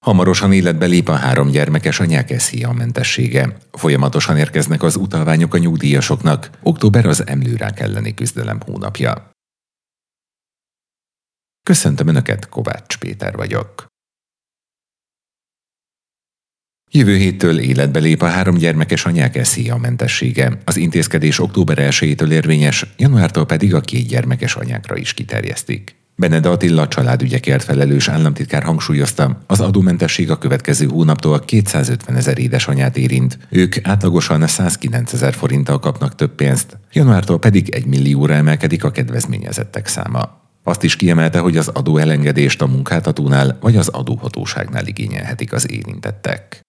Hamarosan életbe lép a 3 gyermekes anyák SZIA-mentessége. Folyamatosan érkeznek az utalványok a nyugdíjasoknak. Október az emlőrák elleni küzdelem hónapja. Köszöntöm Önöket, Kovács Péter vagyok. Jövő héttől életbe lép a 3 gyermekes anyák SZIA-mentessége. Az intézkedés október 1-től érvényes, januártól pedig a 2 gyermekes anyákra is kiterjesztik. Benede Attila családügyekért felelős államtitkár hangsúlyozta, az adómentesség a következő hónaptól 250 000 édesanyát érint. Ők átlagosan 109 000 forinttal kapnak több pénzt, januártól pedig 1 millióra emelkedik a kedvezményezettek száma. Azt is kiemelte, hogy az adóelengedést a munkáltatónál vagy az adóhatóságnál igényelhetik az érintettek.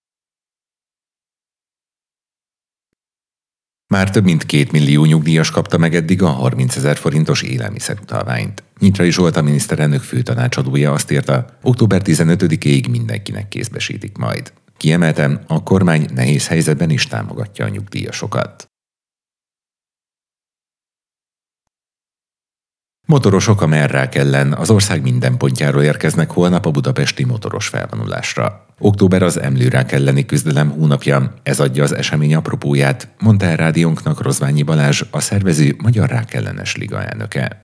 Már több mint 2 millió nyugdíjas kapta meg eddig a 30 000 forintos élelmiszerutalványt. Nyitrai Zsolt, a miniszterelnök főtanácsadója azt írta, október 15-ig mindenkinek kézbesítik majd. Kiemeltem, a kormány nehéz helyzetben is támogatja a nyugdíjasokat. Motorosok a merrák ellen az ország minden pontjáról érkeznek holnap a budapesti motoros felvonulásra. Október az emlőrák elleni küzdelem hónapja, ez adja az esemény apropóját, mondta el rádiónknak Rozványi Balázs, a szervező Magyar Rákellenes Liga elnöke.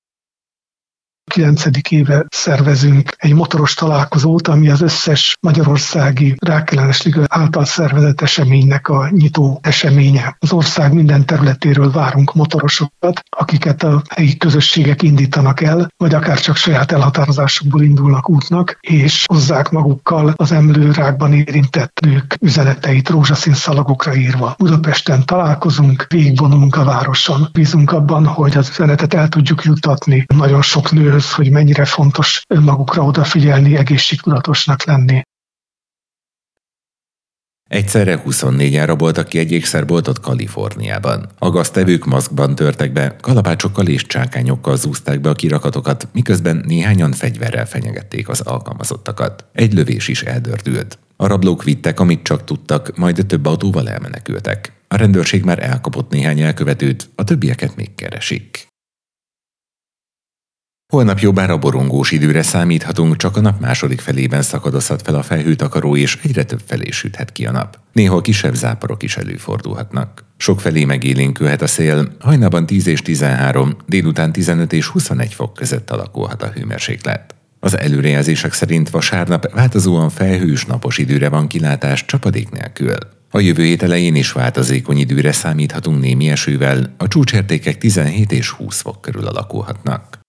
9. éve szervezünk egy motoros találkozót, ami az összes magyarországi Rákellenes Liga által szervezett eseménynek a nyitó eseménye. Az ország minden területéről várunk motorosokat, akiket a helyi közösségek indítanak el, vagy akár csak saját elhatározásukból indulnak útnak, és hozzák magukkal az emlőrákban érintett nők üzeneteit rózsaszín szalagokra írva. Budapesten találkozunk, végigvonulunk a városon. Bízunk abban, hogy az üzenetet el tudjuk juttatni nagyon sok nőhöz, hogy mennyire fontos önmagukra odafigyelni, egészségtudatosnak lenni. Egyszerre 24 elraboltak ki egy ékszerboltot Kaliforniában. A gaztevők maszkban törtek be, kalapácsokkal és csákányokkal zúzták be a kirakatokat, miközben néhányan fegyverrel fenyegették az alkalmazottakat. Egy lövés is eldördült. A rablók vittek, amit csak tudtak, majd több autóval elmenekültek. A rendőrség már elkapott néhány elkövetőt, a többieket még keresik. Holnap jobbára borongós időre számíthatunk, csak a nap második felében szakadozhat fel a felhőtakaró, és egyre több felé süthet ki a nap. Néhol kisebb záporok is előfordulhatnak. Sokfelé megélénkülhet a szél, hajnalban 10 és 13, délután 15 és 21 fok között alakulhat a hőmérséklet. Az előrejelzések szerint vasárnap változóan felhős napos időre van kilátás csapadék nélkül. A jövő hét elején is változékony időre számíthatunk némi esővel, a csúcsértékek 17 és 20 fok körül alakulhatnak.